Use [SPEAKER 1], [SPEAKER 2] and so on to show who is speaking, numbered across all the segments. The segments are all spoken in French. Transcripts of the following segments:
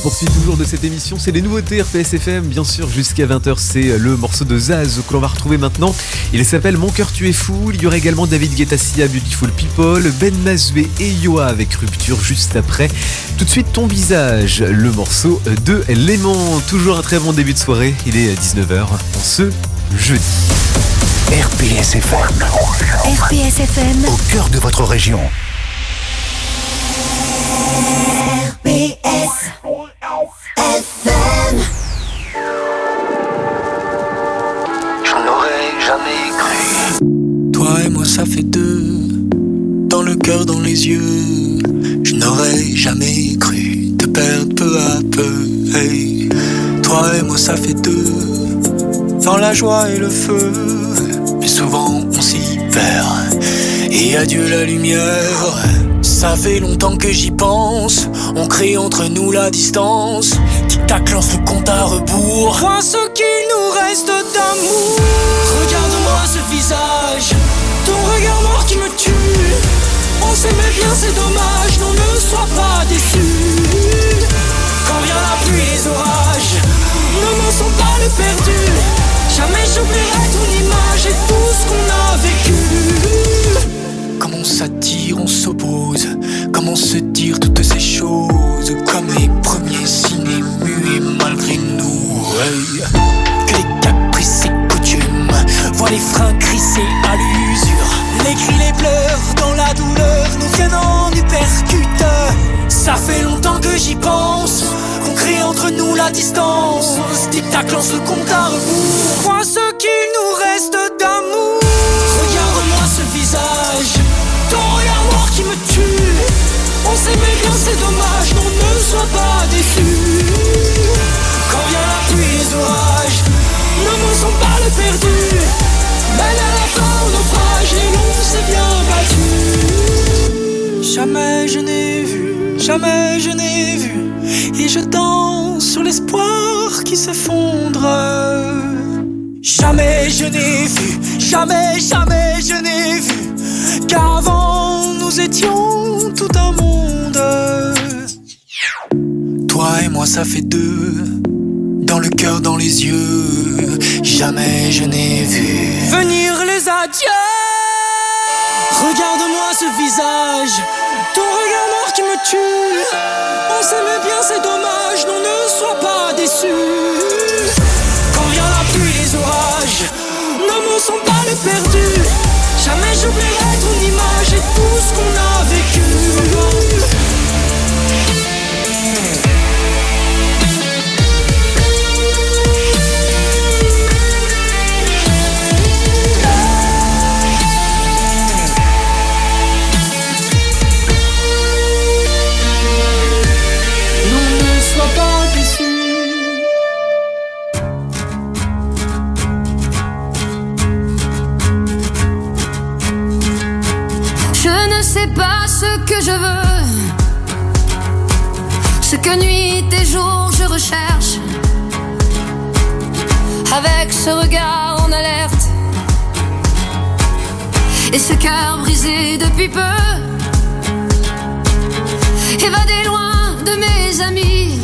[SPEAKER 1] poursuit toujours de cette émission, c'est les nouveautés RPS FM, bien sûr, jusqu'à 20h, c'est le morceau de Zaz que l'on va retrouver maintenant. Il s'appelle Mon cœur tu es fou. Il y aura également David Guetta, Sia, Beautiful People, Ben Mazoué et Yoa avec Rupture juste après. Tout de suite, Ton visage, le morceau de Léman. Toujours un très bon début de soirée, il est 19h en ce jeudi.
[SPEAKER 2] RPS FM.
[SPEAKER 3] RPS FM.
[SPEAKER 2] Au cœur de votre région.
[SPEAKER 3] RPS FM.
[SPEAKER 2] J'en aurais jamais cru.
[SPEAKER 4] Toi et moi ça fait deux, dans le cœur, dans les yeux. Je n'aurais jamais cru te perdre peu à peu. Hey. Toi et moi ça fait deux, dans la joie et le feu. Mais souvent on s'y perd, et adieu la lumière. Ça fait longtemps que j'y pense, on crée entre nous la distance. Tic-tac lance le compte à rebours. Vois ce qu'il nous reste d'amour. Regarde-moi ce visage, ton regard noir qui me tue. On s'aimait bien, c'est dommage, non ne sois pas déçu. Quand vient la pluie et les orages, ne m'en sont pas le perdu. Jamais j'oublierai ton image et tout ce qu'on a vécu. Comme on s'attire, on s'oppose. Comment se dire toutes ces choses, comme les premiers signes muets malgré nous. Hey. Que les caprices et coutumes voient les freins crisser à l'usure. Les cris, les pleurs dans la douleur nous viennent en uppercut. Ça fait longtemps que j'y pense, qu'on crée entre nous la distance. Tic-tac lance le compte à rebours. Vois ce qu'il nous reste d'amour. Regarde-moi ce visage, ton regard noir qui me tue. On s'aimait bien, c'est dommage, non ne sois pas déçu. Quand vient la pluie et les orages, ne m'en sont pas le perdu. Mais à la fin au naufrage, et l'on s'est bien battu. Jamais je n'ai vu, jamais je n'ai vu, et je danse sur l'espoir qui s'effondre. Jamais je n'ai vu, jamais, jamais je n'ai vu, qu'avant nous étions tout un monde. Toi et moi ça fait deux, dans le cœur, dans les yeux. Jamais je n'ai vu venir les adieux. Regarde-moi ce visage, ton regard noir qui me tue. On s'aimait bien, c'est dommage, non ne sois pas déçu. Quand vient la pluie et les orages, ne m'en sont pas les perdus. Jamais j'oublierai ton image et tout ce qu'on a vécu.
[SPEAKER 5] Que je veux, ce que nuit et jour je recherche, avec ce regard en alerte et ce cœur brisé depuis peu, évadé loin de mes amis.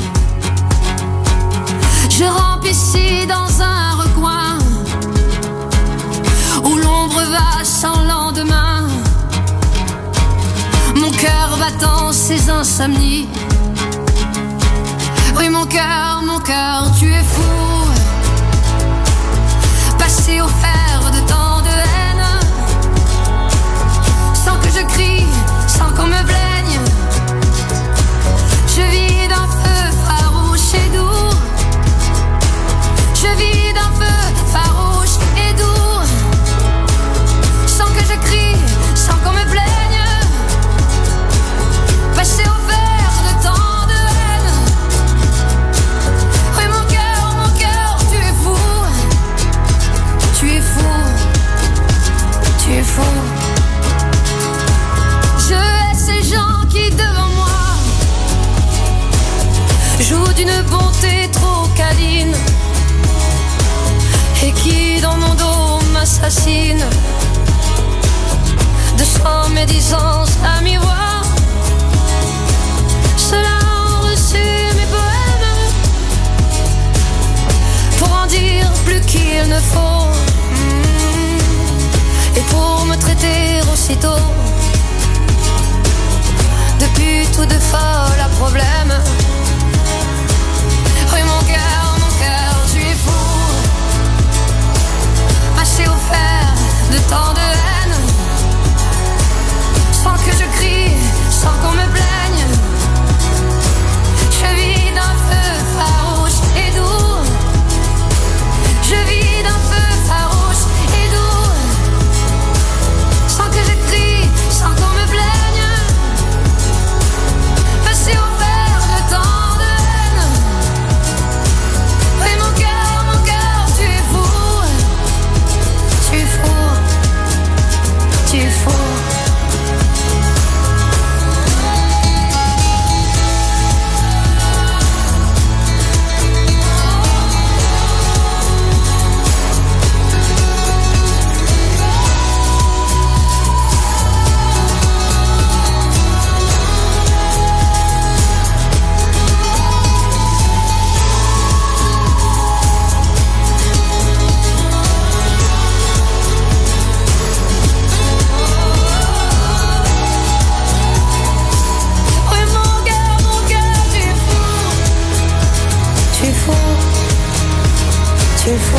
[SPEAKER 5] Je rampe ici dans un recoin où l'ombre va sans lendemain. Mon cœur battant ses insomnies. Oui, mon cœur, tu es fou. Passé au fer de tant de haine, sans que je crie, sans qu'on me blaigne. Je vis d'un feu farouche et doux. Je vis d'un feu farouche et doux. Sans que je crie, sans qu'on me blaigne. Passé au fer de tant de haine. Oui, mon cœur, tu es fou. Tu es fou. Tu es fou. Je hais ces gens qui devant moi jouent d'une bonté trop câline et qui dans mon dos m'assassinent de sans médisance à mi-voix. Cela ont reçu mes poèmes qu'il ne faut. Et pour me traiter aussitôt de pute ou de folle à problème. Oui, mon cœur, tu es fou. Mâché au fer de tant de haine, sans que je crie, sans qu'on me plaigne. Je vis d'un feu farouche et doux. Je vis d'un feu farouche et doux. Sans que je crie, sans qu'on me plaigne. Passé au fer de tant de haine. Oui, mon cœur, tu es fou. Tu es fou. Tu es fou. Tu es fou.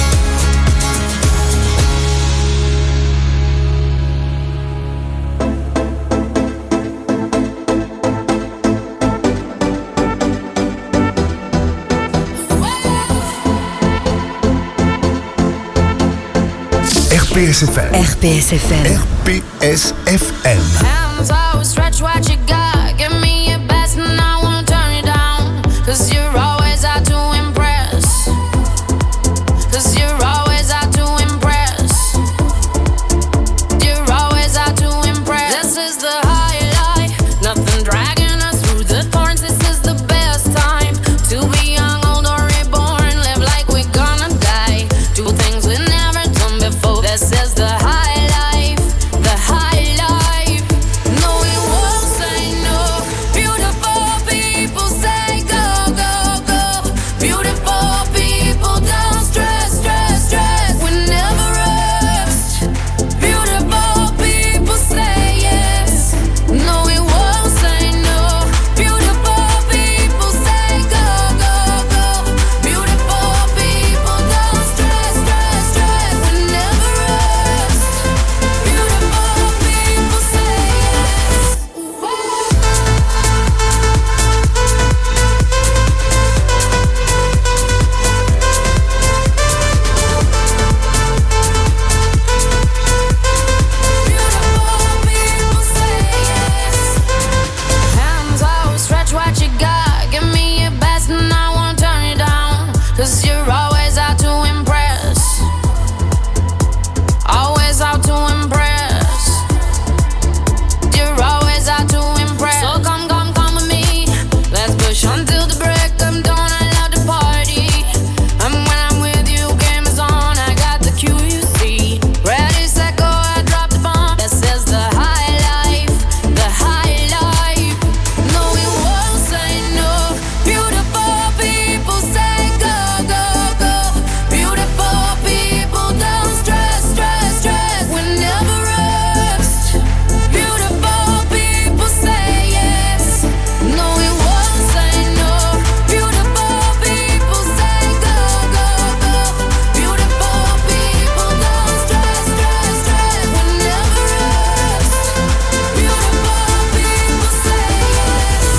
[SPEAKER 2] RPS FM.
[SPEAKER 3] RPS FM.
[SPEAKER 2] RPS FM.
[SPEAKER 5] Hands always stretch what you got. Give me your best and I won't turn you down. 'Cause you're always out to impress. 'Cause you're always out to impress. You're always out to impress. This is the highlight. Nothing dragging us through the thorns. This is the best time to be young, old or reborn. Live like we're gonna die. Do things we never done before. This is the high life. The high life. No, we won't say no. Beautiful people say go, go, go. Beautiful people don't stress, stress, stress. We never rest. Beautiful people say yes. No, we won't say no. Beautiful people say go, go, go. Beautiful people don't stress, stress, stress. We never rest. Beautiful people say yes. Beautiful people say yes. Hands out, stretch what you got. Give me your best and I won't turn you down. 'Cause you're always out to impress. Always out to impress. You're always out to impress. So come, come, come with me. Let's push until the break of dawn. I love the party. And when I'm with you, game is on. I got the cue, you see. Ready, set, go, I drop the bomb. This is the high life. The high life. No, we won't say no. Beautiful people say go, go, go. Beautiful people don't stress, stress, stress. We never rest. Beautiful people say yes. No, we won't say no. Beautiful people say go, go, go. Beautiful people don't stress, stress, stress. We never rest. Beautiful people say yes.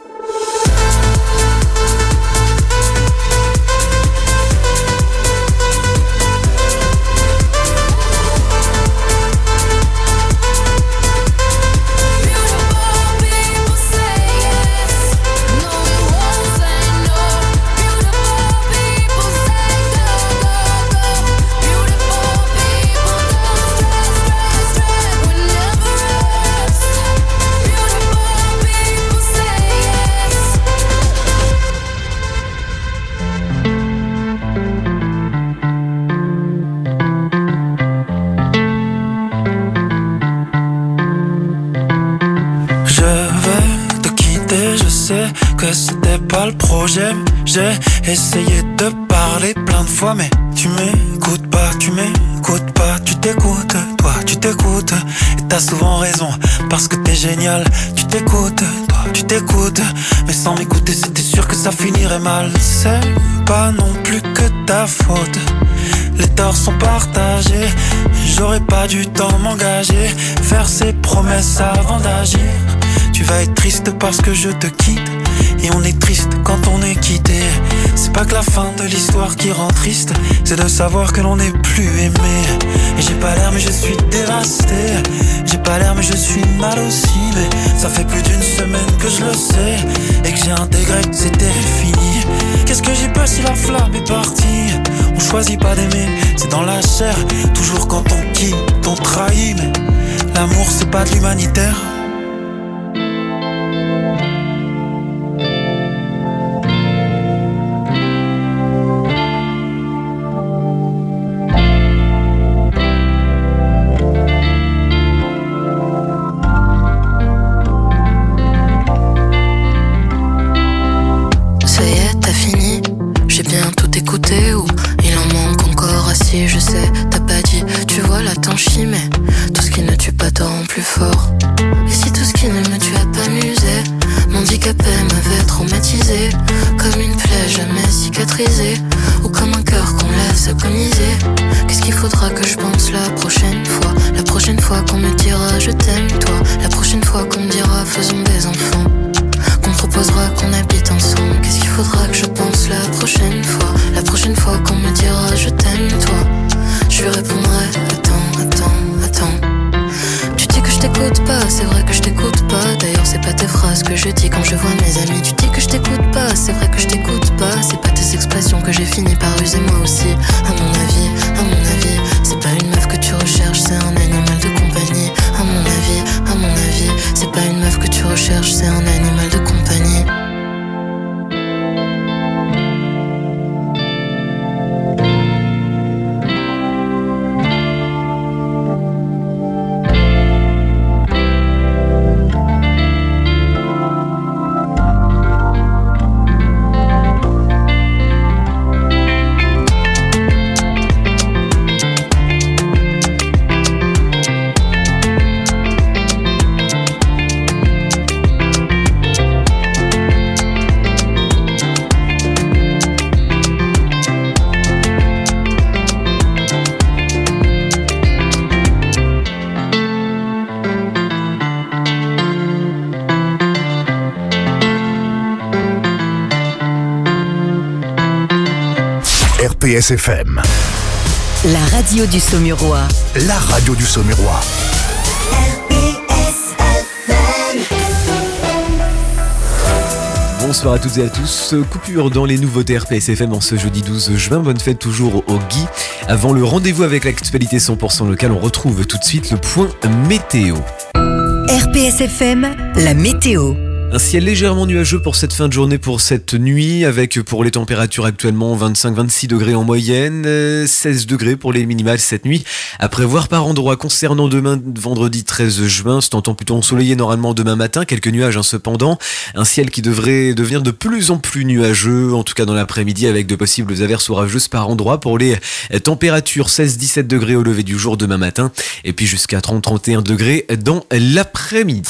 [SPEAKER 5] Beautiful people say yes. No, we won't say no. Beautiful people say go, go, go. Beautiful people don't stress, stress, stress. We never rest. Beautiful people say yes.
[SPEAKER 4] Je vais te quitter, je sais que c'était pas le projet. J'ai essayé de parler plein de fois, mais tu m'écoutes pas, tu t'écoutes, toi tu t'écoutes. Et t'as souvent raison, parce que t'es génial. Tu t'écoutes, toi tu t'écoutes. Mais sans m'écouter c'était sûr que ça finirait mal. C'est pas non plus que ta faute, les torts sont partagés. J'aurais pas dû tant m'engager, faire ces promesses avant d'agir. Tu vas être triste parce que je te quitte, et on est triste quand on est quitté. C'est pas que la fin de l'histoire qui rend triste, c'est de savoir que l'on n'est plus aimé. Et j'ai pas l'air mais je suis dévasté, j'ai pas l'air mais je suis mal aussi. Mais ça fait plus d'une semaine que je le sais, et que j'ai intégré que c'était fini. Qu'est-ce que j'y peux si la flamme est partie? On choisit pas d'aimer, c'est dans la chair. Toujours quand on quitte, on trahit. Mais l'amour c'est pas de l'humanitaire.
[SPEAKER 6] Ou il en manque encore assez, je sais, t'as pas dit. Tu vois la tanchie, mais tout ce qui ne tue pas te rend plus fort. Et si tout ce qui ne me tuait pas m'usait, m'handicapait, m'avait traumatisé, comme une plaie jamais cicatrisée, ou comme un cœur qu'on laisse agoniser. Qu'est-ce qu'il faudra que je pense la prochaine fois? La prochaine fois qu'on me dira je t'aime toi, la prochaine fois qu'on me dira faisons des enfants, qu'on me proposera qu'on habite ensemble. Qu'est-ce qu'il faudra que je pense la prochaine fois? La prochaine fois qu'on me dira je t'aime toi, je lui répondrai attends. Tu dis que je t'écoute pas, c'est vrai que je t'écoute pas. D'ailleurs c'est pas tes phrases que je dis quand je vois mes amis. Tu dis que je t'écoute pas, c'est vrai que je t'écoute pas. C'est pas tes expressions que j'ai fini par user moi aussi. À mon avis, c'est pas une meuf que tu recherches, c'est un animal de compagnie. À mon avis, c'est pas une meuf que tu recherches, c'est un animal de compagnie.
[SPEAKER 2] RPS FM.
[SPEAKER 3] La radio du Saumurois.
[SPEAKER 2] La radio du Saumurois.
[SPEAKER 1] Bonsoir à toutes et à tous. Coupure dans les nouveautés RPS FM en ce jeudi 12 juin. Bonne fête toujours au Guy. Avant le rendez-vous avec l'actualité 100% locale, on retrouve tout de suite le point météo.
[SPEAKER 3] RPS FM, la météo.
[SPEAKER 1] Un ciel légèrement nuageux pour cette fin de journée, pour cette nuit, avec pour les températures actuellement 25-26 degrés en moyenne, 16 degrés pour les minimales cette nuit. À prévoir par endroit. Concernant demain, vendredi 13 juin, c'est un temps plutôt ensoleillé normalement demain matin, quelques nuages cependant. Un ciel qui devrait devenir de plus en plus nuageux, en tout cas dans l'après-midi, avec de possibles averses orageuses par endroit. Pour les températures, 16-17 degrés au lever du jour demain matin, et puis jusqu'à 30-31 degrés dans l'après-midi.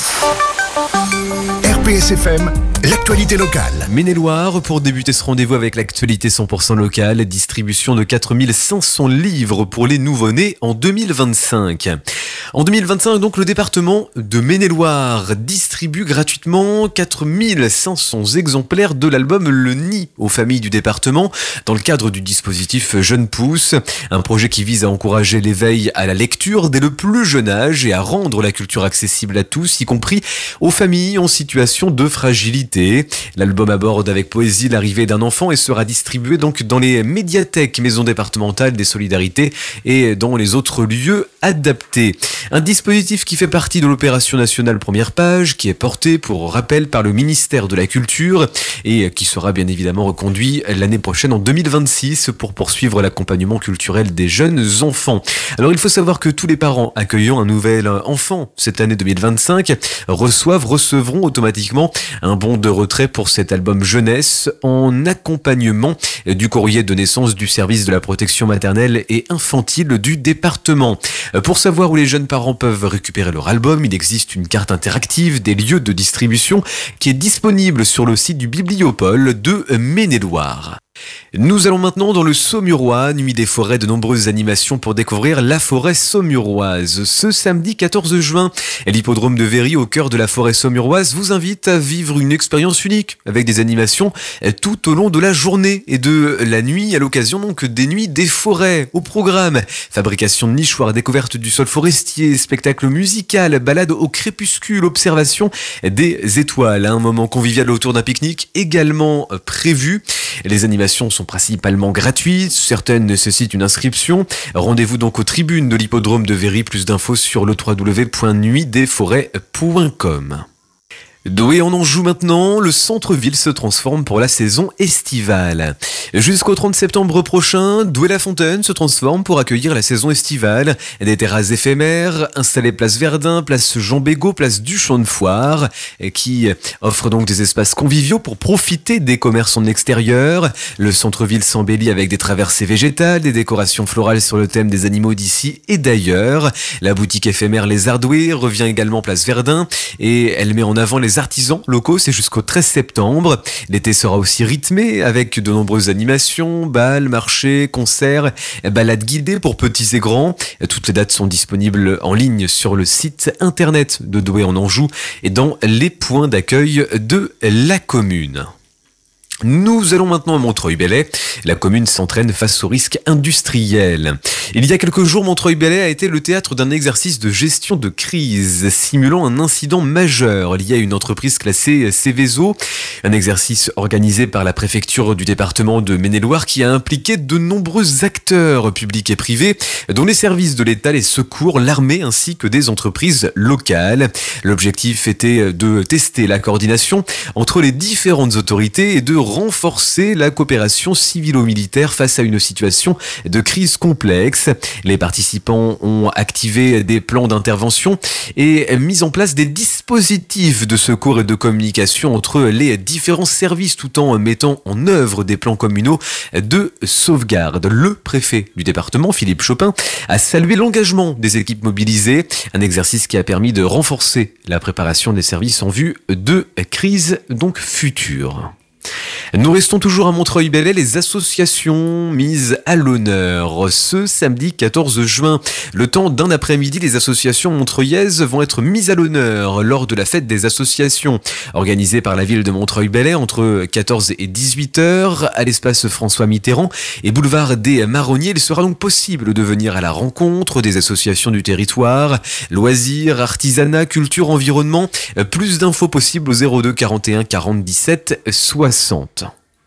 [SPEAKER 2] RPS FM, l'actualité locale.
[SPEAKER 1] Maine-et-Loire, pour débuter ce rendez-vous avec l'actualité 100% locale, distribution de 4500 livres pour les nouveau-nés en 2025. En 2025, donc, le département de Maine-et-Loire distribue gratuitement 4500 exemplaires de l'album Le Nid aux familles du département dans le cadre du dispositif Jeunes Pousses, un projet qui vise à encourager l'éveil à la lecture dès le plus jeune âge et à rendre la culture accessible à tous, y compris aux familles en situation de fragilité. L'album aborde avec poésie l'arrivée d'un enfant et sera distribué donc dans les médiathèques, maisons départementales des solidarités et dans les autres lieux adaptés. Un dispositif qui fait partie de l'opération nationale Première Page, qui est porté, pour rappel, par le ministère de la Culture et qui sera bien évidemment reconduit l'année prochaine en 2026 pour poursuivre l'accompagnement culturel des jeunes enfants. Alors il faut savoir que tous les parents accueillant un nouvel enfant cette année 2025 recevront automatiquement un bon de retrait pour cet album jeunesse en accompagnement du courrier de naissance du service de la protection maternelle et infantile du département. Pour savoir où les jeunes parents peuvent récupérer leur album, il existe une carte interactive des lieux de distribution qui est disponible sur le site du Bibliopole de Maine-et-Loire. Nous allons maintenant dans le Saumurois, Nuit des forêts, de nombreuses animations pour découvrir la forêt saumuroise. Ce samedi 14 juin, l'hippodrome de Véry, au cœur de la forêt saumuroise, vous invite à vivre une expérience unique avec des animations tout au long de la journée et de la nuit, à l'occasion donc des nuits des forêts. Au programme, fabrication de nichoirs, découverte du sol forestier, spectacle musical, balade au crépuscule, observation des étoiles. Un moment convivial autour d'un pique-nique également prévu. Les animations sont principalement gratuites, certaines nécessitent une inscription. Rendez-vous donc aux tribunes de l'hippodrome de Véry. Plus d'infos sur le www.nuitdesforêts.com. Douai en Anjou maintenant, le centre-ville se transforme pour la saison estivale. Jusqu'au 30 septembre prochain, Douai-la-Fontaine se transforme pour accueillir la saison estivale. Des terrasses éphémères installées place Verdun, place Jean Bégaud, place du Champ de Foire, qui offrent donc des espaces conviviaux pour profiter des commerces en extérieur. Le centre-ville s'embellit avec des traversées végétales, des décorations florales sur le thème des animaux d'ici et d'ailleurs. La boutique éphémère Les Ardoués revient également place Verdun et elle met en avant les artisans locaux, c'est jusqu'au 13 septembre. L'été sera aussi rythmé avec de nombreuses animations, bals, marchés, concerts, balades guidées pour petits et grands. Toutes les dates sont disponibles en ligne sur le site internet de Douai en Anjou et dans les points d'accueil de la commune. Nous allons maintenant à Montreuil-Bellay. La commune s'entraîne face aux risques industriels. Il y a quelques jours, Montreuil-Bellay a été le théâtre d'un exercice de gestion de crise, simulant un incident majeur lié à une entreprise classée Céveso. Un exercice organisé par la préfecture du département de Maine-et-Loire qui a impliqué de nombreux acteurs publics et privés, dont les services de l'État, les secours, l'armée ainsi que des entreprises locales. L'objectif était de tester la coordination entre les différentes autorités et de renforcer la coopération civilo-militaire face à une situation de crise complexe. Les participants ont activé des plans d'intervention et mis en place des dispositifs de secours et de communication entre les différents services tout en mettant en œuvre des plans communaux de sauvegarde. Le préfet du département, Philippe Chopin, a salué l'engagement des équipes mobilisées, un exercice qui a permis de renforcer la préparation des services en vue de crises donc futures. Nous restons toujours à Montreuil-Bellay, les associations mises à l'honneur. Ce samedi 14 juin, le temps d'un après-midi, les associations montreuillaises vont être mises à l'honneur lors de la fête des associations organisée par la ville de Montreuil-Bellay entre 14 et 18 heures à l'espace François Mitterrand et boulevard des Marronniers. Il sera donc possible de venir à la rencontre des associations du territoire, loisirs, artisanat, culture, environnement. Plus d'infos possibles au 02 41 40 17 60.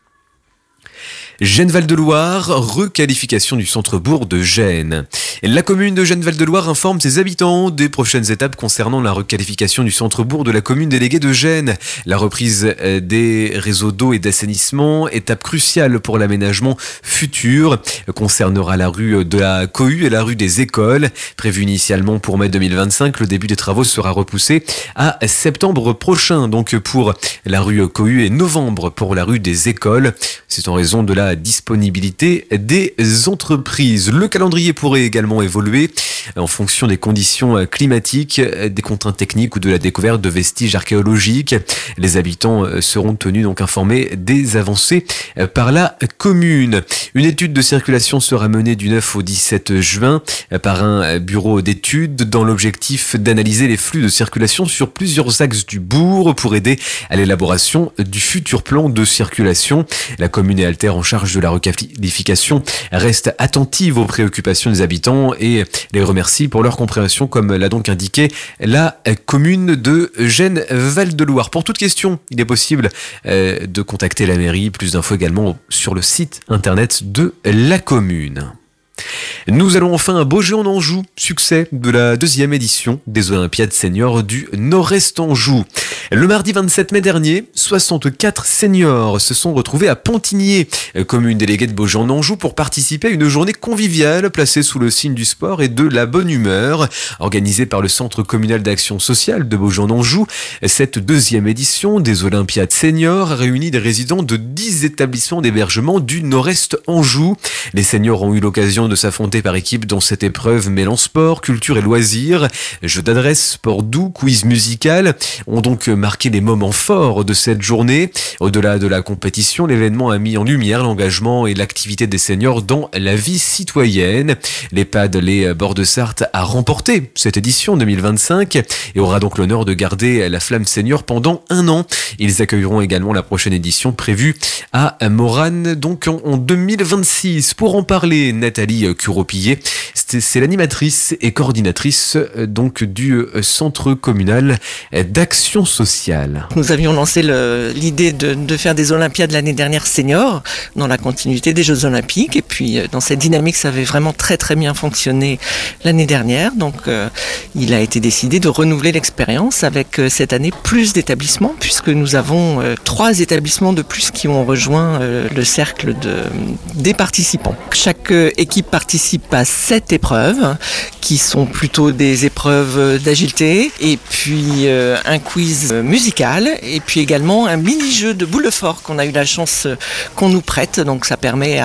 [SPEAKER 1] Gênes-Val-de-Loire, requalification du centre-bourg de Gênes. La commune de Gênes-Val-de-Loire informe ses habitants des prochaines étapes concernant la requalification du centre-bourg de la commune déléguée de Gênes. La reprise des réseaux d'eau et d'assainissement, étape cruciale pour l'aménagement futur, concernera la rue de la Cohue et la rue des Écoles. Prévu initialement pour mai 2025, le début des travaux sera repoussé à septembre prochain, donc pour la rue Cohue et novembre pour la rue des Écoles. C'est en raison de la disponibilité des entreprises. Le calendrier pourrait également évoluer en fonction des conditions climatiques, des contraintes techniques ou de la découverte de vestiges archéologiques. Les habitants seront tenus donc informés des avancées par la commune. Une étude de circulation sera menée du 9 au 17 juin par un bureau d'études dans l'objectif d'analyser les flux de circulation sur plusieurs axes du bourg pour aider à l'élaboration du futur plan de circulation. La commune et Alter en charge de la requalification reste attentive aux préoccupations des habitants et les remercie pour leur compréhension, comme l'a donc indiqué la commune de Gênes-Val-de-Loire. Pour toute question, il est possible de contacter la mairie. Plus d'infos également sur le site internet de la commune. Nous allons enfin à Beaugé en Anjou, succès de la 2e édition des Olympiades seniors du Nord-Est Anjou. Le mardi 27 mai dernier, 64 seniors se sont retrouvés à Pontigné, commune déléguée de Beaugé en Anjou, pour participer à une journée conviviale placée sous le signe du sport et de la bonne humeur. Organisée par le Centre communal d'action sociale de Beaugé en Anjou, cette 2e édition des Olympiades seniors a réuni des résidents de 10 établissements d'hébergement du Nord-Est Anjou. Les seniors ont eu l'occasion de s'affronter par équipe dans cette épreuve mêlant sport, culture et loisirs. Jeux d'adresse, sport doux, quiz musical ont donc marqué les moments forts de cette journée. Au-delà de la compétition, l'événement a mis en lumière l'engagement et l'activité des seniors dans la vie citoyenne. L'EHPAD Les Bords de Sarthe a remporté cette édition 2025 et aura donc l'honneur de garder la flamme senior pendant 1 an. Ils accueilleront également la prochaine édition prévue à Morane, donc en 2026. Pour en parler, Nathalie Curopillet, c'est l'animatrice et coordinatrice donc du Centre communal d'action sociale.
[SPEAKER 7] Nous avions lancé l'idée de faire des Olympiades l'année dernière seniors, dans la continuité des Jeux Olympiques, et puis dans cette dynamique, ça avait vraiment très très bien fonctionné l'année dernière, donc il a été décidé de renouveler l'expérience avec cette année plus d'établissements, puisque nous avons 3 établissements de plus qui ont rejoint le cercle des participants. Chaque équipe participe à 7 épreuves, qui sont plutôt des épreuves d'agilité, et puis un quiz musical, et puis également un mini-jeu de boule de fort qu'on a eu la chance qu'on nous prête, donc ça permet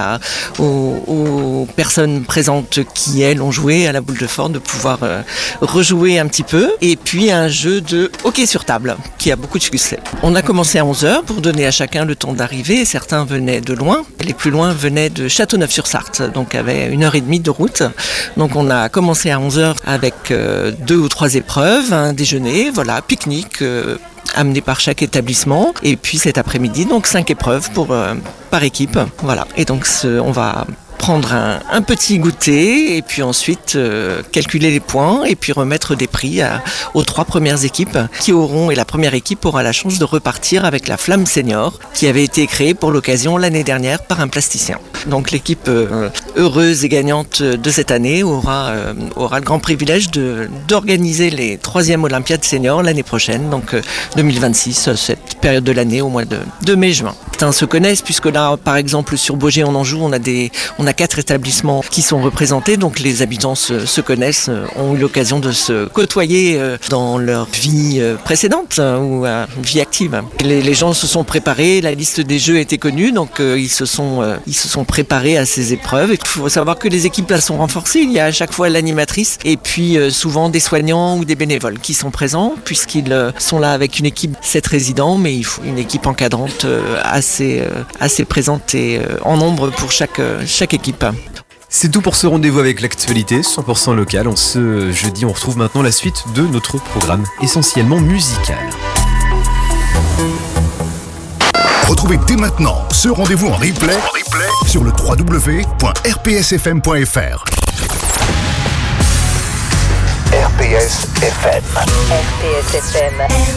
[SPEAKER 7] aux personnes présentes qui, elles, ont joué à la boule de fort de pouvoir rejouer un petit peu, et puis un jeu de hockey sur table, qui a beaucoup de succès. On a commencé à 11h pour donner à chacun le temps d'arriver, certains venaient de loin, les plus loin venaient de Châteauneuf-sur-Sarthe, donc avait 1h30 de route. Donc on a commencé à 11h avec 2 ou 3 épreuves, un déjeuner, voilà, pique-nique, amené par chaque établissement, et puis cet après-midi, donc 5 épreuves par équipe, voilà. Et donc on va prendre un petit goûter et puis ensuite calculer les points et puis remettre des prix aux 3 premières équipes et la première équipe aura la chance de repartir avec la flamme senior qui avait été créée pour l'occasion l'année dernière par un plasticien. Donc l'équipe heureuse et gagnante de cette année aura le grand privilège d'organiser les 3e Olympiades seniors l'année prochaine, donc 2026, cette période de l'année au mois de mai-juin. Certains se connaissent puisque là, par exemple, sur Beaugé en Anjou, on a 4 établissements qui sont représentés, donc les habitants se connaissent, ont eu l'occasion de se côtoyer dans leur vie précédente ou vie active. Les gens se sont préparés, la liste des jeux était connue, donc ils se sont préparés à ces épreuves. Il faut savoir que les équipes là sont renforcées, il y a à chaque fois l'animatrice et puis souvent des soignants ou des bénévoles qui sont présents, puisqu'ils sont là avec une équipe 7 résidents, mais il faut une équipe encadrante assez présente et en nombre pour chaque équipe.
[SPEAKER 1] C'est tout pour ce rendez-vous avec l'actualité 100% locale. En ce jeudi, on retrouve maintenant la suite de notre programme essentiellement musical.
[SPEAKER 2] Retrouvez dès maintenant ce rendez-vous en replay sur le www.rpsfm.fr. RPS FM.
[SPEAKER 3] RPS FM.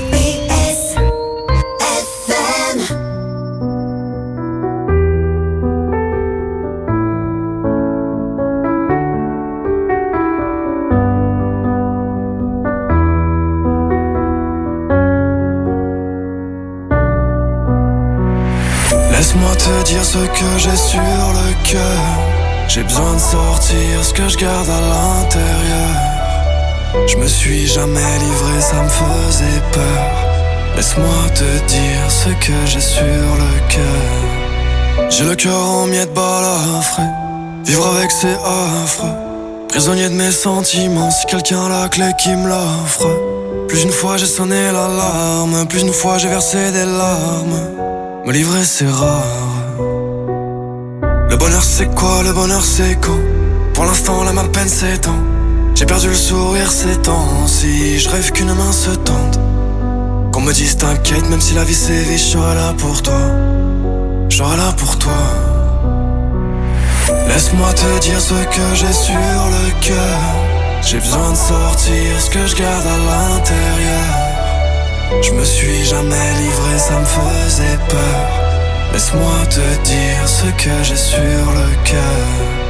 [SPEAKER 4] Laisse-moi te dire ce que j'ai sur le cœur. J'ai besoin de sortir ce que je garde à l'intérieur. Je me suis jamais livré, ça me faisait peur. Laisse-moi te dire ce que j'ai sur le cœur. J'ai le cœur en miettes balafré. Vivre avec c'est affreux. Prisonnier de mes sentiments, si quelqu'un a la clé qui me l'offre. Plus d'une fois j'ai sonné l'alarme, plus d'une fois j'ai versé des larmes. Me livrer c'est rare. Le bonheur c'est quoi, le bonheur c'est quand? Pour l'instant là ma peine s'étend. J'ai perdu le sourire ces temps-ci. Je rêve qu'une main se tende. Qu'on me dise t'inquiète, même si la vie sévit, je serai là pour toi. Je serai là pour toi. Laisse-moi te dire ce que j'ai sur le cœur. J'ai besoin de sortir ce que je garde à l'intérieur. Je me suis jamais livré, ça me faisait peur. Laisse-moi te dire ce que j'ai sur le cœur.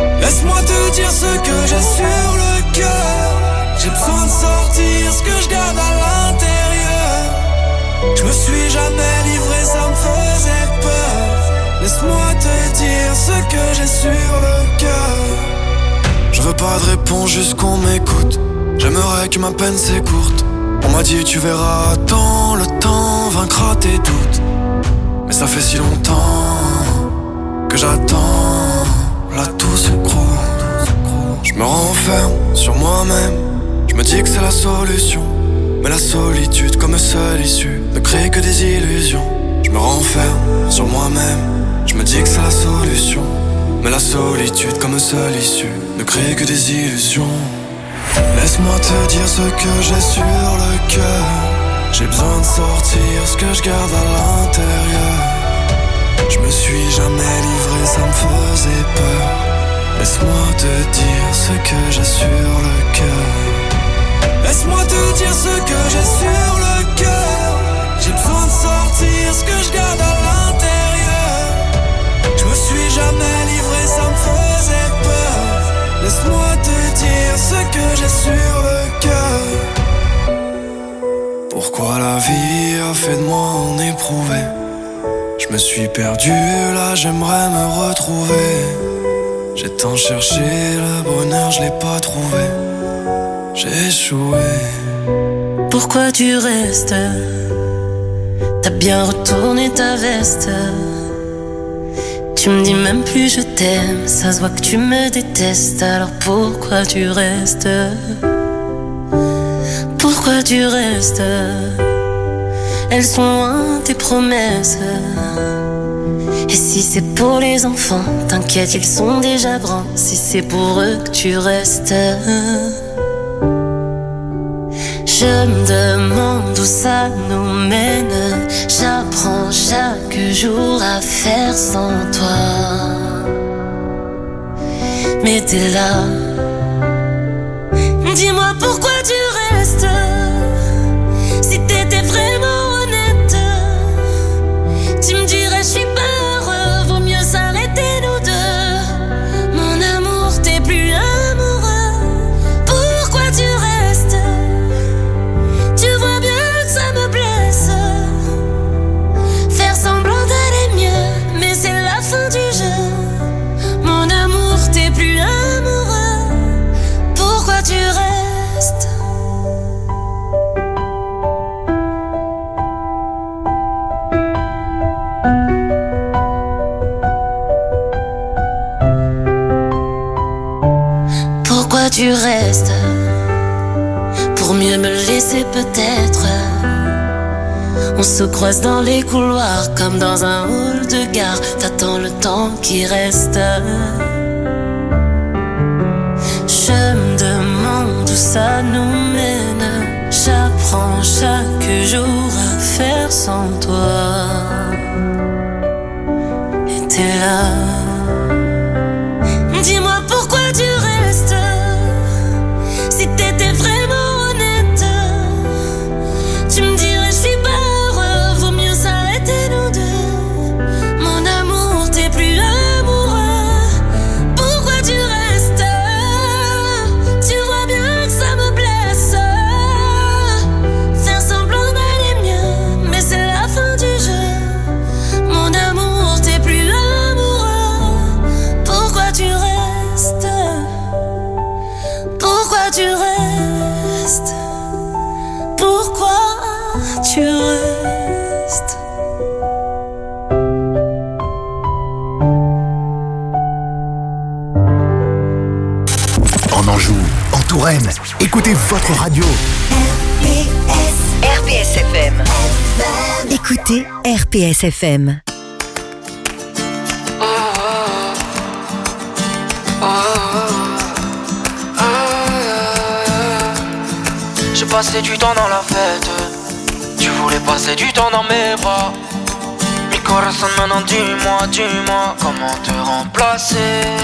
[SPEAKER 4] Laisse-moi te dire ce que j'ai sur le cœur. J'ai besoin de sortir ce que je garde à l'intérieur. Je me suis jamais livré, ça me faisait peur. Laisse-moi te dire ce que j'ai sur le cœur. Je veux pas de réponse, juste qu'on m'écoute. J'aimerais que ma peine s'écourte. On m'a dit tu verras, attends, le temps vaincra tes doutes. Mais ça fait si longtemps que j'attends. Là tout s'écroule. Je me renferme sur moi-même. Je me dis que c'est la solution. Mais la solitude comme seule issue ne crée que des illusions. Je me renferme sur moi-même. Je me dis que c'est la solution. Mais la solitude comme seule issue ne crée que des illusions. Laisse-moi te dire ce que j'ai sur le cœur. J'ai besoin de sortir ce que je garde à l'intérieur. Je me suis jamais livré, ça me faisait peur. Laisse-moi te dire ce que j'ai sur le cœur. Laisse-moi te dire ce que j'ai sur le cœur. J'ai besoin de sortir ce que je garde à l'intérieur. Je me suis jamais livré, ça me faisait peur. Laisse-moi te dire ce que j'ai sur le cœur. Pourquoi la vie a fait de moi un éprouvé? Je me suis perdu, là j'aimerais me retrouver. J'ai tant cherché le bonheur, je l'ai pas trouvé. J'ai échoué.
[SPEAKER 6] Pourquoi tu restes? T'as bien retourné ta veste. Tu me dis même plus je t'aime. Ça se voit que tu me détestes. Alors pourquoi tu restes? Pourquoi tu restes? Elles sont loin tes promesses. Et si c'est pour les enfants, t'inquiète, ils sont déjà grands. Si c'est pour eux que tu restes, je me demande où ça nous mène. J'apprends chaque jour à faire sans toi. Mais t'es là. Dis-moi pourquoi tu restes. Si t'étais vraiment honnête, tu me dirais je suis pas heureux, vaut mieux s'arrêter nous deux. Mon amour, t'es plus amoureux. Pourquoi tu restes? Tu vois bien que ça me blesse. Faire semblant d'aller mieux, mais c'est la fin du jeu. Mon amour, t'es plus amoureux. Pourquoi tu restes? Pourquoi tu restes? Pour mieux me laisser peut-être. On se croise dans les couloirs comme dans un hall de gare. T'attends le temps qui reste. Je me demande où ça nous mène. J'apprends chaque jour à faire sans toi. Et t'es là. Dis-moi pourquoi tu restes. Si t'étais vraiment honnête, tu me dirais je suis pas heureux, vaut mieux s'arrêter nous deux. Mon amour, t'es plus amoureux. Pourquoi tu restes? Tu vois bien que ça me blesse. Faire semblant d'aller mieux, mais c'est la fin du jeu. Mon amour, t'es plus amoureux. Pourquoi tu restes? Pourquoi tu restes? Pourquoi tu restes?
[SPEAKER 2] En Anjou, en Touraine, écoutez votre radio.
[SPEAKER 3] RPS FM.
[SPEAKER 8] Écoutez RPS FM.
[SPEAKER 4] J'ai passé du temps dans la fête. Tu voulais passer du temps dans mes bras. Mi corazon, maintenant dis-moi comment te remplacer.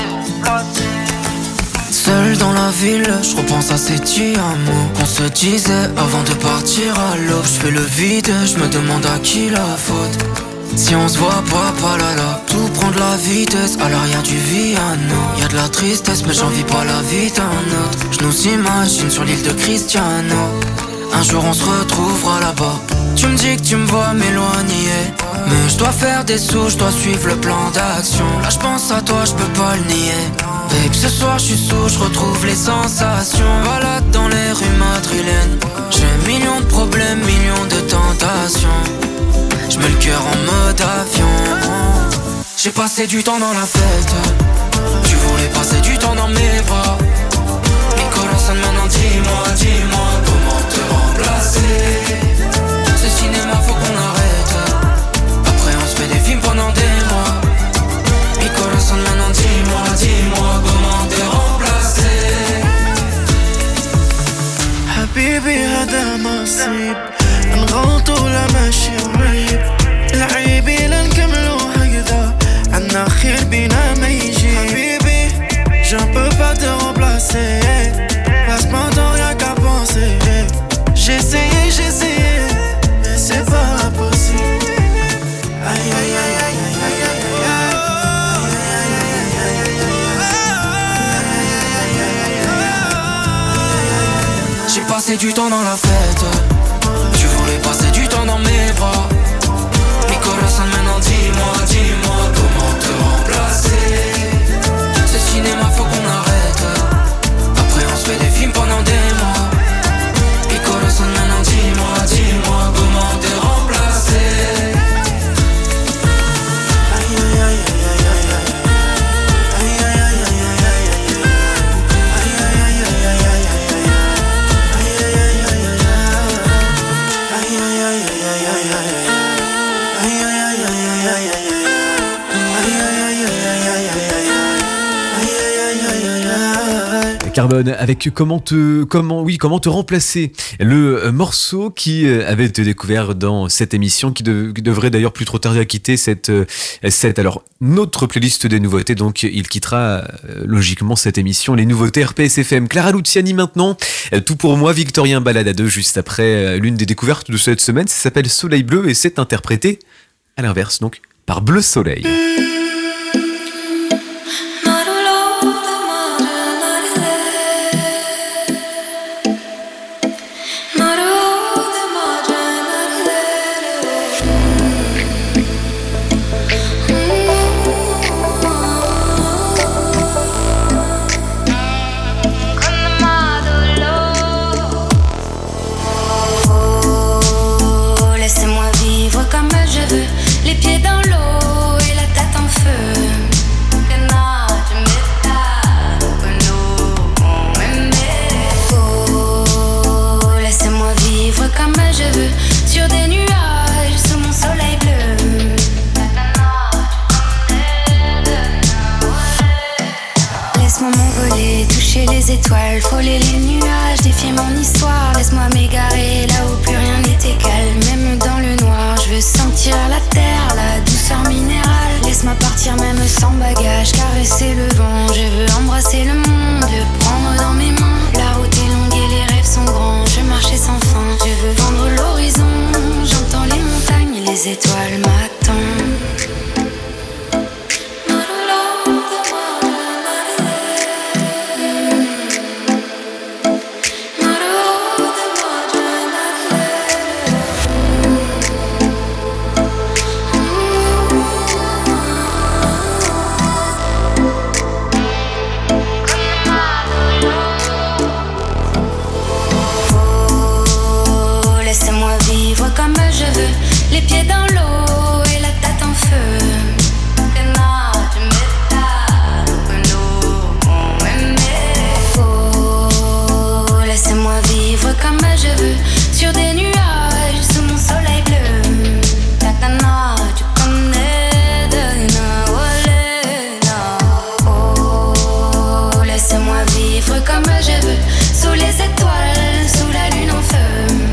[SPEAKER 4] Seul dans la ville, je repense à ces petits amours qu'on se disait avant de partir à l'aube. Je fais le vide, je me demande à qui la faute. Si on se voit pas là là, tout prend de la vitesse. À l'arrière du Viano, y'a de la tristesse, mais j'en vis pas la vie d'un autre. Je nous imagine sur l'île de Cristiano. Un jour on se retrouvera là-bas. Tu me dis que tu me vois m'éloigner, mais je dois faire des sous, je dois suivre le plan d'action. Là je pense à toi, je peux pas le nier. Babe, ce soir je suis sous, je retrouve les sensations. Balade dans les rues madrilènes. J'ai millions de problèmes, millions de tentations. Je mets le cœur en mode avion. J'ai passé du temps dans la fête. Tu voulais passer du temps dans mes bras. Nicolas, maintenant dis-moi comment te remplacer. Ce cinéma faut qu'on arrête. Après on se fait des films pendant des mois. Nicolas, maintenant dis-moi comment te remplacer.
[SPEAKER 9] حبيبي هذا نصيب نغلطو ولا ماشي عيب العيب لا نكملو هكذا عنا خير بينا ما يجي حبيبي je ne peux pas te remplacer passe mon temps rien qu'à penser j'ai essayé mais c'est pas possible aïe aïe aïe aïe aïe aïe
[SPEAKER 4] J'ai passé du temps dans la fête. Tu voulais passer du temps dans mes bras. Nicolas, maintenant dis-moi comment te remplacer. Ce cinéma faut qu'on arrête. Après on se fait des films pendant des mois. Nicolas, maintenant dis-moi comment te remplacer.
[SPEAKER 9] aïe aïe aïe aïe aïe aïe aïe aïe aïe
[SPEAKER 1] Carbone avec comment te remplacer, le morceau qui avait été découvert dans cette émission qui devrait d'ailleurs plus trop tarder à quitter cette alors notre playlist des nouveautés, donc il quittera logiquement cette émission les nouveautés RPS FM. Clara Luciani maintenant, tout pour moi, Victorien balade à deux juste après l'une des découvertes de cette semaine, ça s'appelle Soleil Bleu et c'est interprété à l'inverse donc par Bleu Soleil.
[SPEAKER 5] Les pieds dans l'eau et la tête en feu. Oh, laissez-moi vivre comme je veux sur des nuages sous mon soleil bleu. Laisse-moi m'envoler, toucher les étoiles, frôler les nuages, défier mon histoire. Laisse-moi m'égarer là où plus rien n'est égal, même dans le noir. Je veux sentir la terre, la douceur minérale. Laisse-moi partir même sans bagage, caresser le vent. Je veux embrasser le monde, le prendre dans mes mains. La route est longue et les rêves sont grands. Je marchais sans fin, je veux vendre l'horizon. J'entends les montagnes, les étoiles m'attendent. Les pieds dans l'eau et la tête en feu. Oh, laissez-moi vivre comme je veux sur des nuages sous mon soleil bleu. Oh, laissez-moi vivre comme je veux sous les étoiles, sous la lune en feu.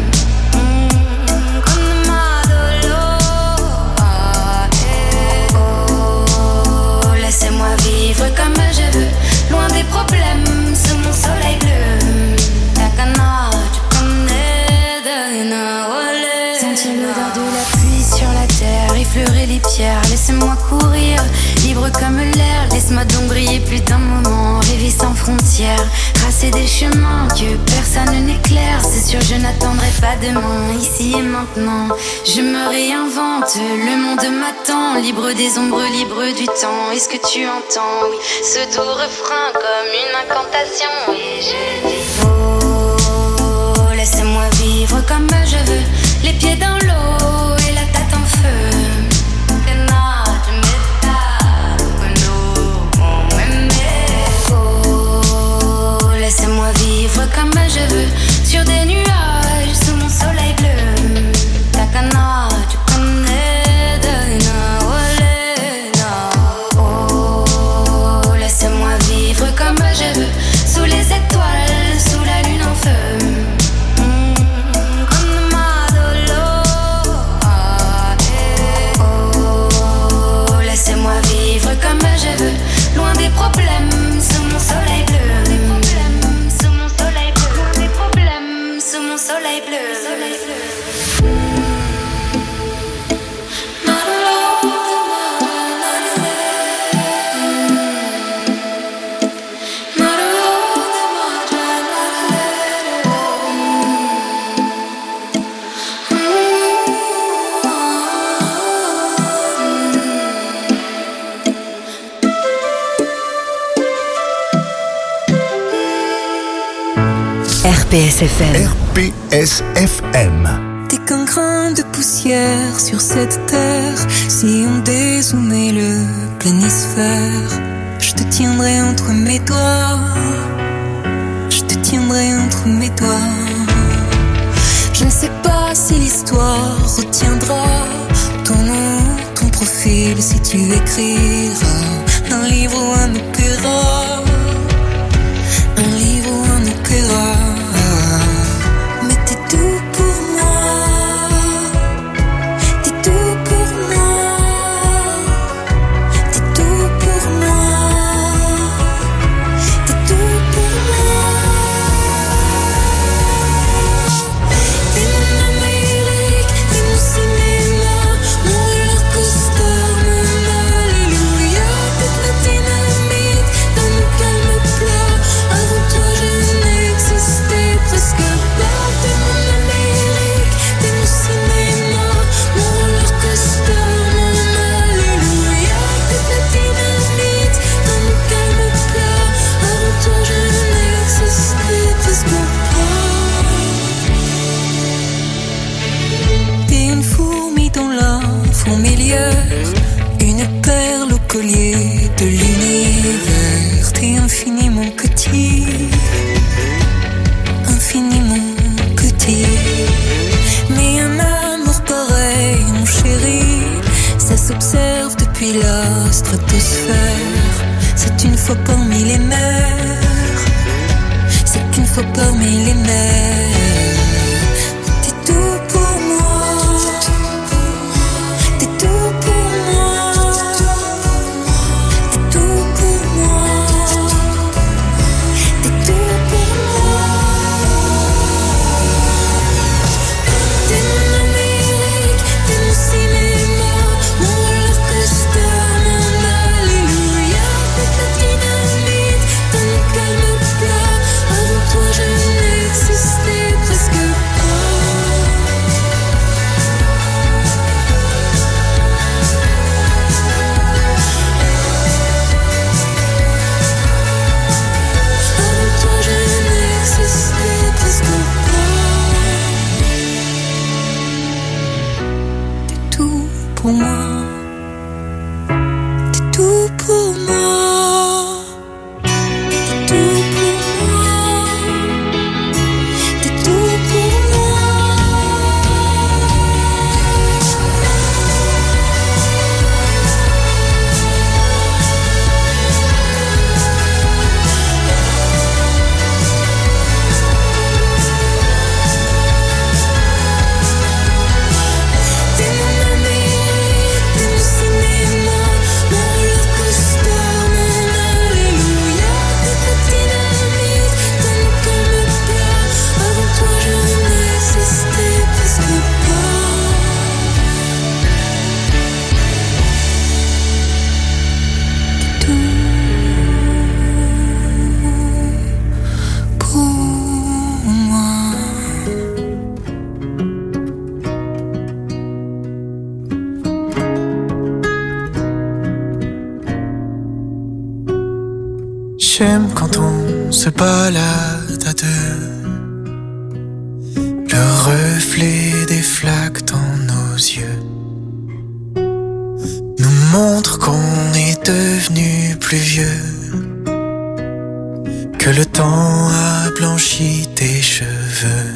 [SPEAKER 5] Laissez-moi vivre comme je veux, loin des problèmes, sous mon soleil bleu. Takana, tu connais de Nawale. Sentir l'odeur de la pluie sur la terre, effleurer les pierres, laissez-moi courir, libre comme l'air, laisse-moi donc briller plus d'un moment, rêver sans frontières, tracer des chemins que personne n'éclaire, c'est sûr je n'attendrai pas demain, ici et maintenant, je me réinvente, le monde m'attend, libre des ombres, libre du temps, est-ce que tu entends, oui, ce doux refrain comme une incantation, et je dis oh, laissez-moi vivre comme je veux, les pieds dans l'eau et la tête en feu. Oh, laissez-moi vivre comme je veux, sur des nuages, sous mon soleil bleu. Takana, tu connais de oh, laissez-moi vivre comme je veux, sous les étoiles, sous la lune en feu. Comme je veux, loin des problèmes, sous mon soleil bleu. Des problèmes, sous mon soleil bleu. Des problèmes, sous mon soleil bleu.
[SPEAKER 8] RPSFM.
[SPEAKER 2] RPSFM.
[SPEAKER 10] T'es qu'un grain de poussière sur cette terre. Si on dézoomait le planisphère, je te tiendrai entre mes doigts. Je te tiendrai entre mes doigts. Je ne sais pas si l'histoire retiendra ton nom, ton profil, si tu écriras un livre ou un opéra. Un livre ou un opéra. Mais t'es tout pour moi. T'es tout pour moi. T'es tout pour moi. T'es tout pour moi. T'es mon Amérique, t'es mon cinéma, mon roller coaster, mon alléluia. T'es ma dynamite dans mon calme plat. Avant toi je n'existais presque pas. T'es mon Amérique, t'es mon cinéma, mon roller coaster, mon alléluia. T'es ma dynamite dans mon calme plat. Avant toi je n'existais presque pas. T'es une fourmi dans la fourmilière, une perle au collier de l'univers. T'es infiniment petit, infiniment petit. Mais un amour pareil, mon chéri, ça s'observe depuis la stratosphère. C'est une fois parmi les mers, c'est une fois parmi les mers. T'es tout pour moi, t'es tout pour moi, t'es tout pour moi, t'es tout pour moi. T'es mon Amérique, t'es mon cinéma, mon roller coaster, mon alléluia. T'es ma dynamite dans mon calme plat. Avant toi je n'existais presque pas. Avant toi je n'existais presque pas. T'es tout pour moi. T'es tout pour moi. T'es tout pour moi. T'es tout pour moi. T'es mon Amérique,
[SPEAKER 4] J'aime quand on se balade à deux, le reflet des flaques dans nos yeux nous montre qu'on est devenu plus vieux, que le temps a blanchi tes cheveux.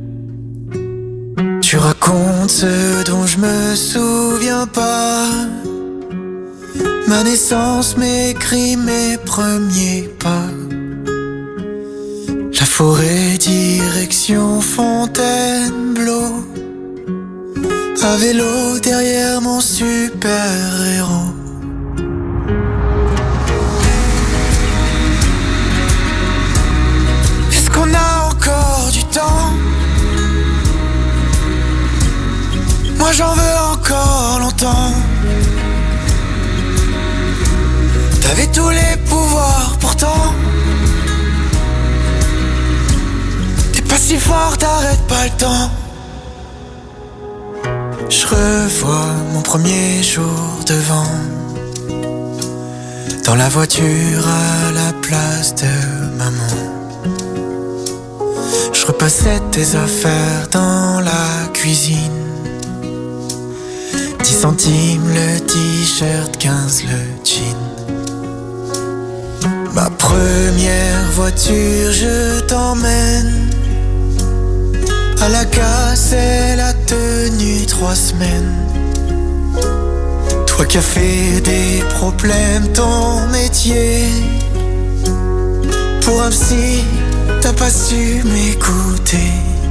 [SPEAKER 4] Tu racontes ce dont je me souviens pas, ma naissance, mes cris, mes premiers pas. La forêt direction Fontainebleau, à vélo derrière mon super-héros. Est-ce qu'on a encore du temps? Moi j'en veux encore longtemps. T'avais tous les pouvoirs pourtant. T'es pas si fort, t'arrêtes pas le temps. Je revois mon premier jour devant, dans la voiture à la place de maman. Je repassais tes affaires dans la cuisine. 10 centimes le t-shirt, 15 le jean. Ma première voiture, je t'emmène. À la casse, elle a tenu 3 semaines. Toi qui as fait des problèmes ton métier, pour un psy, t'as pas su m'écouter.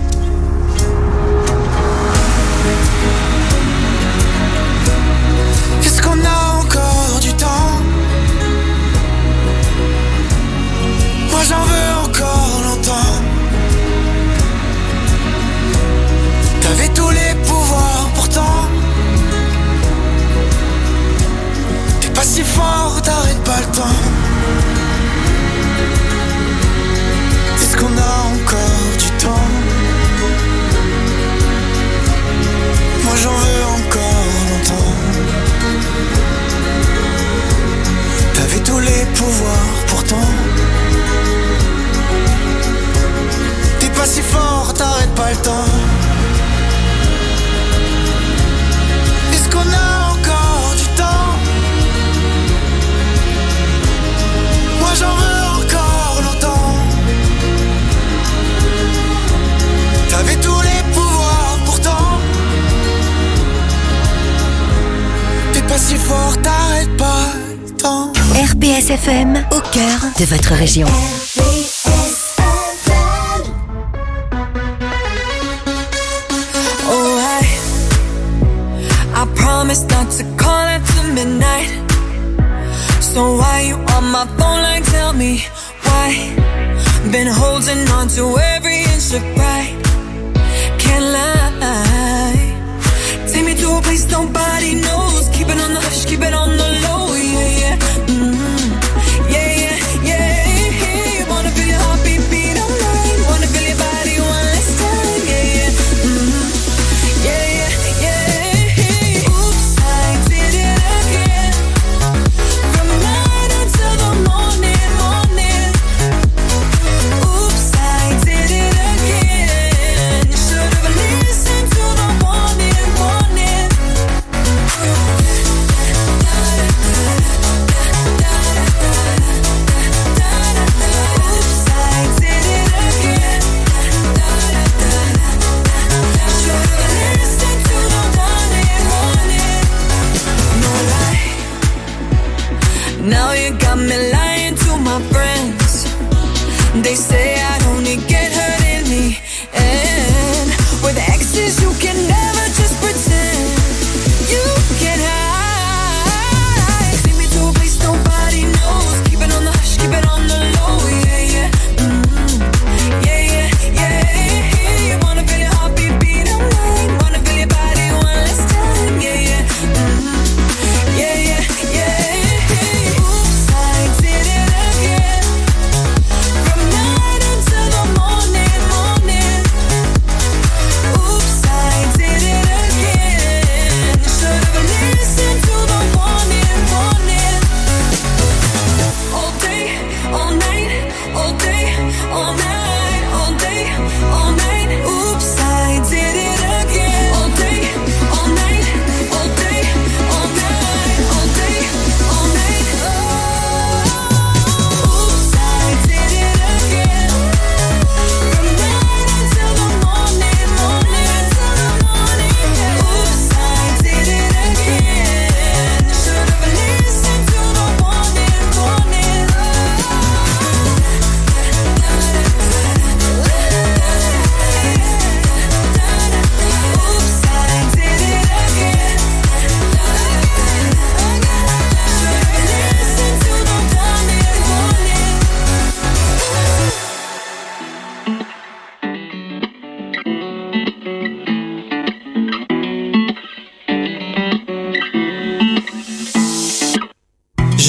[SPEAKER 4] Est-ce qu'on a encore du temps? Moi j'en veux encore longtemps. T'avais tous les pouvoirs pourtant. T'es pas si fort, t'arrêtes pas le temps. Est-ce qu'on a encore du temps? Moi j'en veux encore longtemps. T'avais tous les pouvoirs pourtant. T'es pas si fort, t'arrêtes pas le temps. Est-ce qu'on a encore du temps? Moi j'en veux encore longtemps. T'avais tous les pouvoirs pourtant. T'es pas si fort, t'arrêtes pas le temps.
[SPEAKER 8] RPS FM, au cœur de votre région.
[SPEAKER 10] I promise not to call after midnight. So why you on my phone like tell me why? Been holding on to every inch of pride. Can't lie. Take me to a place nobody knows. Keep it on the hush, keep it on the low. Yeah, yeah. Mm-hmm. Yeah, yeah, yeah. Wanna feel your heartbeat beat on mine. Wanna feel your body one last time. Yeah, yeah. Mm-hmm. Yeah, yeah, yeah. To the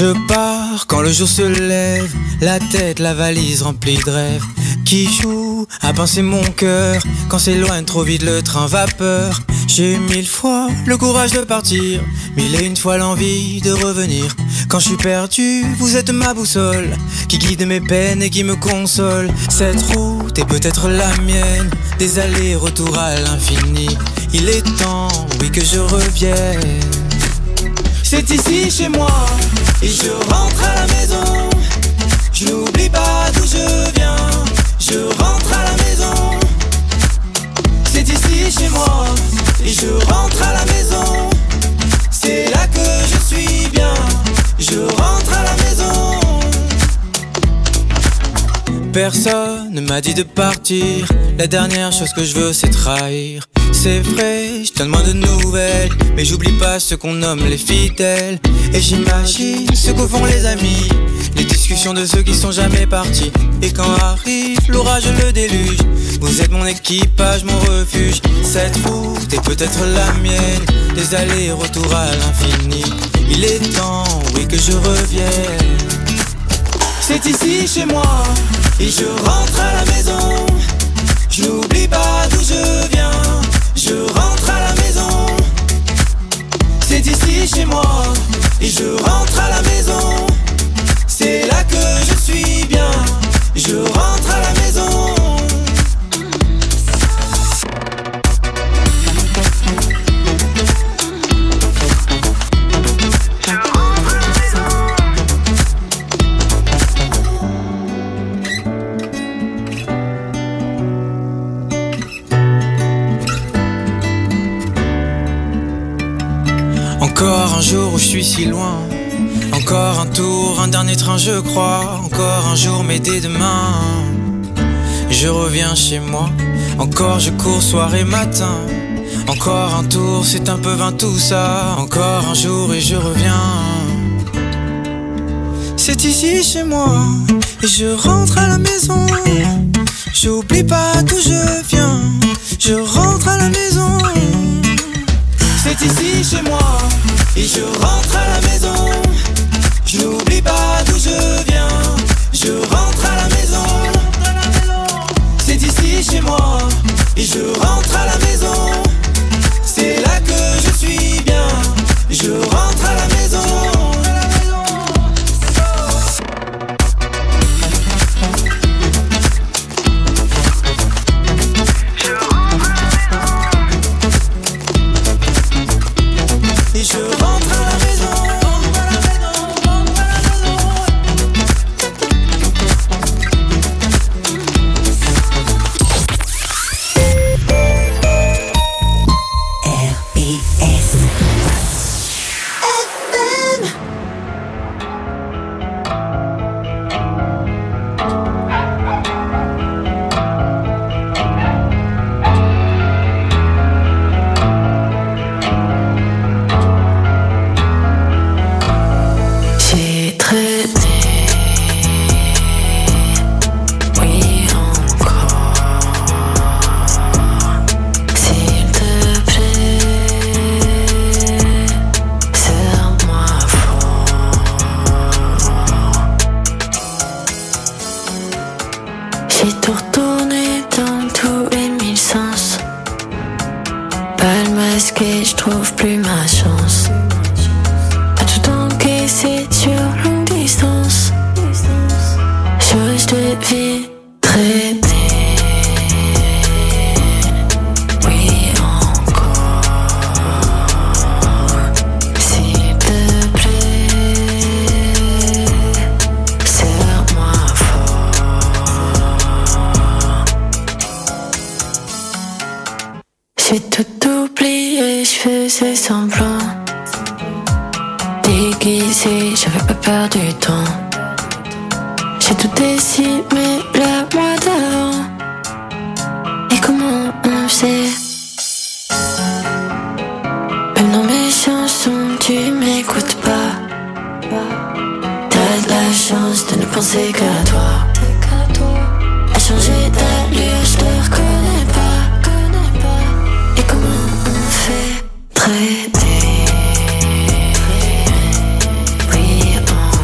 [SPEAKER 11] Je pars quand le jour se lève, la tête, la valise remplie de rêves, qui joue à pincer mon cœur quand s'éloigne trop vite le train vapeur. J'ai 1000 fois le courage de partir, 1001 fois l'envie de revenir. Quand je suis perdu, vous êtes ma boussole qui guide mes peines et qui me console. Cette route est peut-être la mienne, des allers-retours à l'infini. Il est temps, oui, que je revienne. C'est ici chez moi, et je rentre à la maison. Je n'oublie pas d'où je viens, je rentre à la maison. C'est ici chez moi, et je rentre à la maison. C'est là que je suis bien, je rentre à la maison. Personne ne m'a dit de partir, la dernière chose que je veux c'est trahir. C'est vrai, je donne moins de nouvelles, mais j'oublie pas ce qu'on nomme les fidèles. Et j'imagine ce que font les amis, les discussions de ceux qui sont jamais partis. Et quand arrive l'orage, le déluge, vous êtes mon équipage, mon refuge. Cette route est peut-être la mienne, des allers-retours à l'infini. Il est temps, oui, que je revienne. C'est ici chez moi, et je rentre à la maison. Je n'oublie pas d'où je viens, je rentre à la maison. C'est ici chez moi, et je rentre à la maison. C'est là que je suis bien, je rentre à la maison. Encore un jour où je suis si loin, encore un tour, un dernier train je crois. Encore un jour mais dès demain je reviens chez moi. Encore je cours soir et matin, encore un tour, c'est un peu vain tout ça. Encore un jour et je reviens. C'est ici chez moi, et je rentre à la maison. J'oublie pas d'où je viens, je rentre à la maison. C'est ici chez moi, et je rentre à la maison. Je n'oublie pas d'où je viens, je rentre à la maison. C'est ici chez moi, et je rentre à la maison. C'est là que je suis bien, je rentre à la maison. Je rentre à la maison.
[SPEAKER 6] Je trouve plus ma chance. À tout encaisser sur longue distance. Je devais traîner. Oui, encore. S'il te plaît, serre-moi fort. J'ai tout oublié, je faisais semblant. Déguisé, j'avais pas peur du temps. J'ai tout décimé le mois d'avant. Et comment on faisait? Même dans mes chansons, tu m'écoutes pas. T'as de la chance de ne penser qu'à toi. À changer d'allure, je te reconnais pas. Et comment on fait? Traiter. Oui, encore.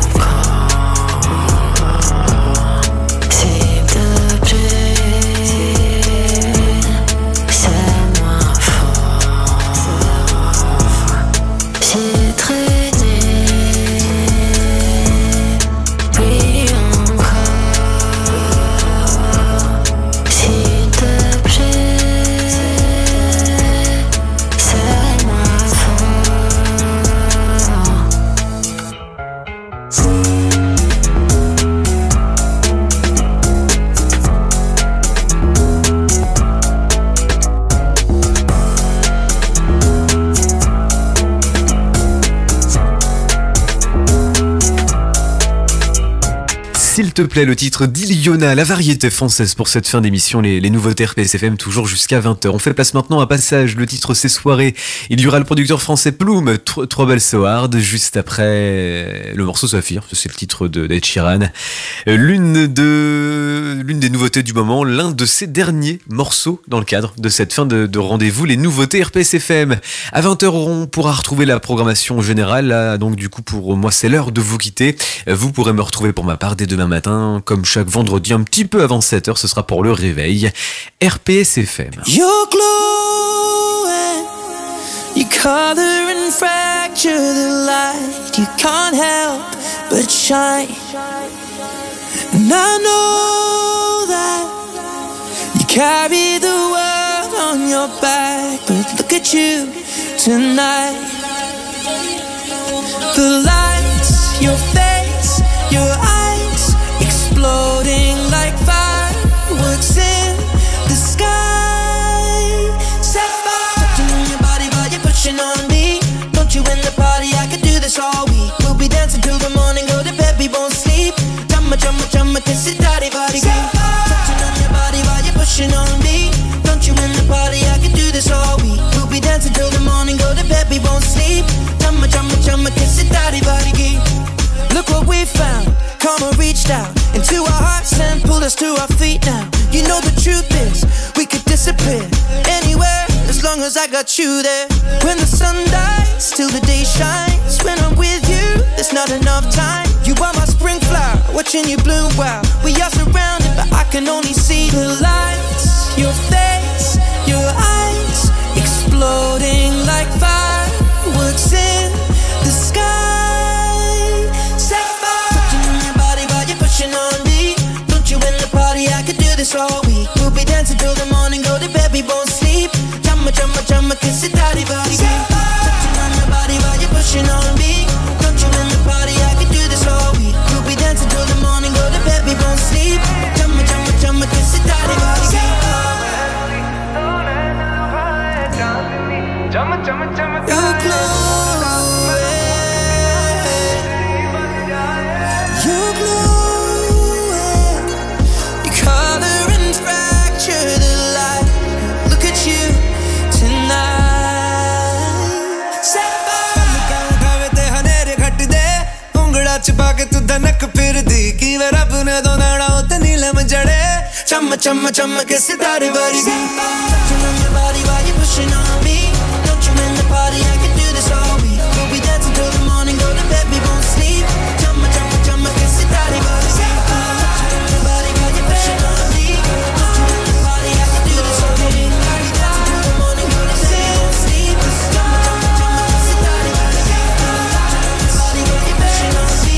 [SPEAKER 1] te plaît, le titre d'Iliona, la variété française pour cette fin d'émission, les nouveautés RPS FM toujours jusqu'à 20h. On fait place maintenant à Passage, le titre c'est Soirée. Il y aura le producteur français Plume, Trouble So Hard, juste après le morceau Saphir, c'est le titre d'Ed Sheeran. L'une des nouveautés du moment, l'un de ses derniers morceaux dans le cadre de cette fin de rendez-vous, les nouveautés RPS FM. À 20h, on pourra retrouver la programmation générale. Là, donc du coup, pour moi, c'est l'heure de vous quitter. Vous pourrez me retrouver pour ma part dès demain matin, comme chaque vendredi, un petit peu avant 7h, ce sera pour le réveil. RPS FM.
[SPEAKER 9] You're glowing, you color and fracture the light. You can't help but shine. And I know that you carry the world on your back, but look at you tonight. The lights, your face, your eyes, exploding like fireworks in the sky. Sapphire, touching on your body while you're pushing on me. Don't you in the party, I could do this all week. We'll be dancing till the morning, go to bed, we won't sleep. Chumma, chumma, chumma, kiss it, daddy, body, girl. Touching on your body while you're pushing on me. Don't you in the party, I could do this all week. We'll be dancing till the morning, go to bed, we won't sleep. Chumma, chumma, chumma, kiss it, daddy, body, girl. Look what we found, karma reached out into our hearts and pulled us to our feet now. You know the truth is, we could disappear anywhere as long as I got you there. When the sun dies, till the day shines. When I'm with you, there's not enough time. You are my spring flower, watching you bloom wild. We are surrounded, but I can only see the lights. Your face, your eyes, exploding like fireworks in the sky. On me, don't you in the party, I could do this all week. We'll be dancing till the morning, go to bed, we won't sleep. Chumma, chumma, chumma, kiss it, daddy, body, girl. Touching on your body while you're pushing on me. Don't you in the party, I could do this all week. We'll be dancing till the morning, go to bed, we won't sleep. Chumma, chumma, chumma, kiss it, daddy, body, girl. You're close.
[SPEAKER 12] छुपा के तू धनक फिर दी कि वे रब ने दो नाड़ा उते नीलम जड़े चम चम चम के सितारे बारी गी touching on your body while you're pushing on me. Don't you in the party, I can do this all week. We'll be dancing till the morning, go to bed, we won't sleep. Chum chum के सितारे बारी गी touching on your body while you're pushing on me. Don't you in the party, I can do this all week. We'll be dancing till the morning, go to bed, we won't sleep. Chum के सितारे बारी गी touching on your body while you're pushing on me.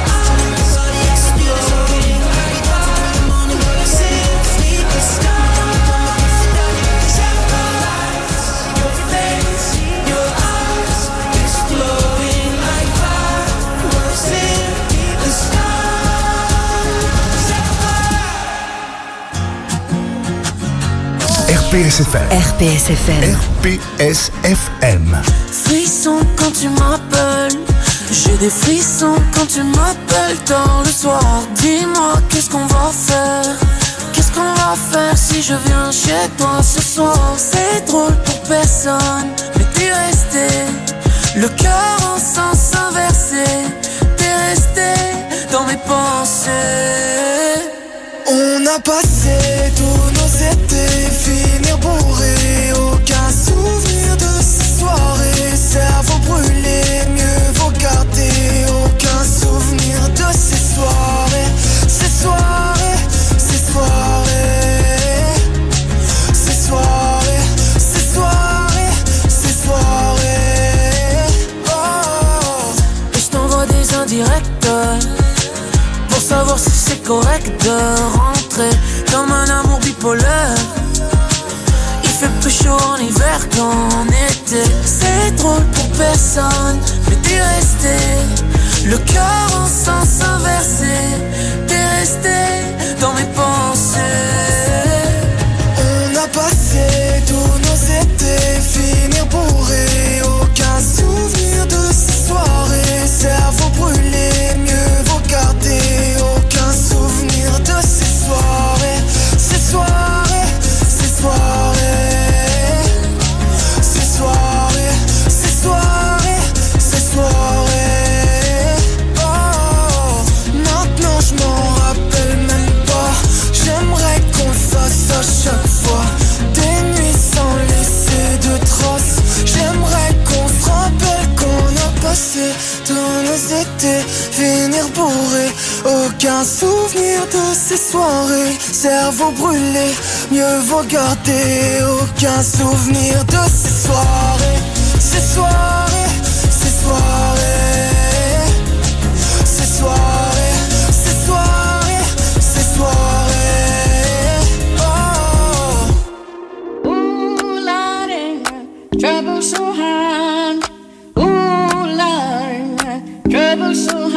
[SPEAKER 2] RPS FM.
[SPEAKER 8] RPS FM.
[SPEAKER 2] RPS FM.
[SPEAKER 10] Frissons quand tu m'appelles. J'ai des frissons quand tu m'appelles tard le soir. Dis-moi qu'est-ce qu'on va faire. Qu'est-ce qu'on va faire si je viens chez toi ce soir. C'est drôle pour personne, mais t'es resté. Le cœur en sens inversé. T'es resté dans mes pensées.
[SPEAKER 9] On a passé tous nos étés, finir bourré, aucun souvenir de ces soirées. Cerveau brûlé, mieux vaut garder aucun souvenir de ces soirées. Ces soirées, ces soirées, ces soirées, ces soirées, ces soirées. Oh.
[SPEAKER 10] Et je t'envoie des indirects pour savoir si c'est correct de rentrer comme un amour bipolaire. Il fait plus chaud en hiver qu'en été. C'est drôle pour personne, mais t'es resté. Le cœur en sens inversé. T'es resté dans mes pensées.
[SPEAKER 9] On a passé tous nos étés, finir bourré, aucun souvenir de ces soirées. Cerveau brûlé, mieux vaut garder aucun souvenir mater, finir bourré. Aucun souvenir de ces soirées. Cerveau brûlé, mieux vaut garder. Aucun souvenir de ces soirées. Ces soirées, ces soirées. Ces soirées, ces soirées, ces soirées. Oh.
[SPEAKER 13] Ooh, Lordy, trouble so hard. Ooh, Lordy, trouble so hard.